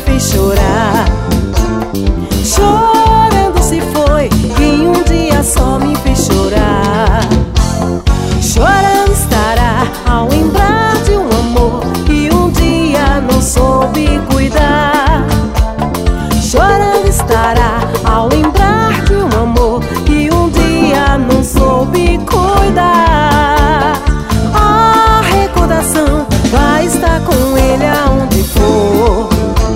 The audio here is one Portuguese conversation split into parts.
fez chorar. Chorando se foi, em um dia só me fez chorar. Chorando estará ao lembrar de um amor que um dia não soube cuidar. Chorando estará ao lembrar de um amor que um dia não soube cuidar. A recordação vai estar com ele aonde for.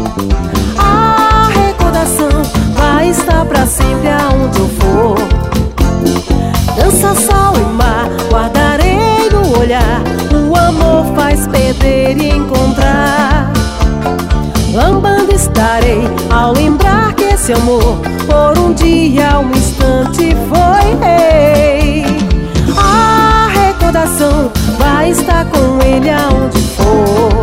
A recordação vai estar pra sempre aonde eu for. Dança, sol e mar, guardarei no olhar. O amor faz perder e encontrar. Lambando estarei ao lembrar que esse amor por um dia, um instante foi rei. A recordação vai estar com ele aonde for.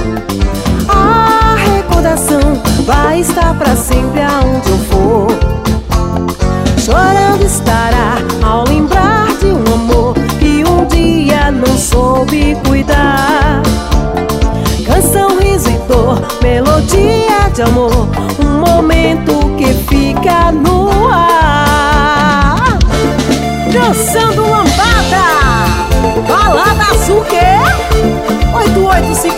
A recordação vai estar pra sempre aonde eu for. Chorando estará ao lembrar de um amor que um dia não soube cuidar. Canção, riso e dor, melodia de amor, um momento que fica no ar. Dançando lambada, balada azul que 8850